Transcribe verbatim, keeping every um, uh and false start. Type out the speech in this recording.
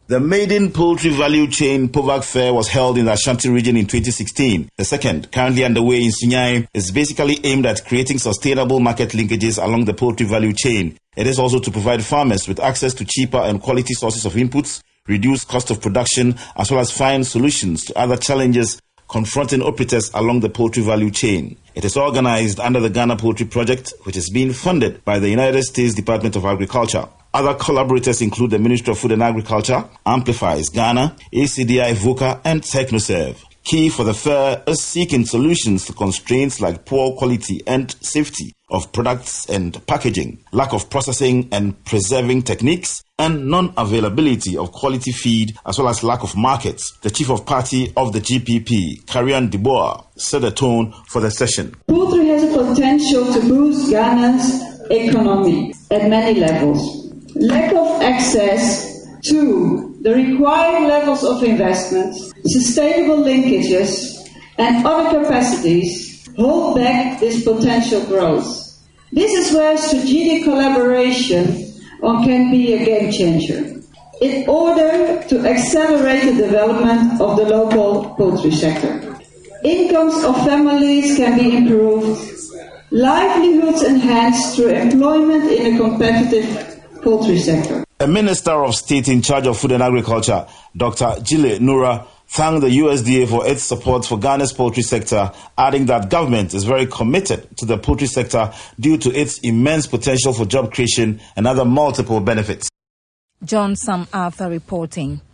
The maiden poultry value chain POVAC Fair was held in the Ashanti region in twenty sixteen. The second, currently underway in Sunyani, is basically aimed at creating sustainable market linkages along the poultry value chain. It is also to provide farmers with access to cheaper and quality sources of inputs, reduce cost of production, as well as find solutions to other challenges confronting operators along the poultry value chain. It is organized under the Ghana Poultry Project, which is being funded by the United States Department of Agriculture. Other collaborators include the Ministry of Food and Agriculture, Amplifies Ghana, A C D I VOCA, and TechnoServe. Key for the fair is seeking solutions to constraints like poor quality and safety of products and packaging, lack of processing and preserving techniques, and non-availability of quality feed, as well as lack of markets. The chief of party of the G P P, Karian Deboa, set the tone for the session. Poultry has a potential to boost Ghana's economy at many levels. Lack of access to the required levels of investment, sustainable linkages, and other capacities hold back this potential growth. This is where strategic collaboration can be a game changer in order to accelerate the development of the local poultry sector. Incomes of families can be improved, livelihoods enhanced through employment in a competitive poultry sector. A Minister of State in charge of Food and Agriculture, Doctor Jile Nura, thanked the U S D A for its support for Ghana's poultry sector, adding that government is very committed to the poultry sector due to its immense potential for job creation and other multiple benefits. John Sam Arthur reporting.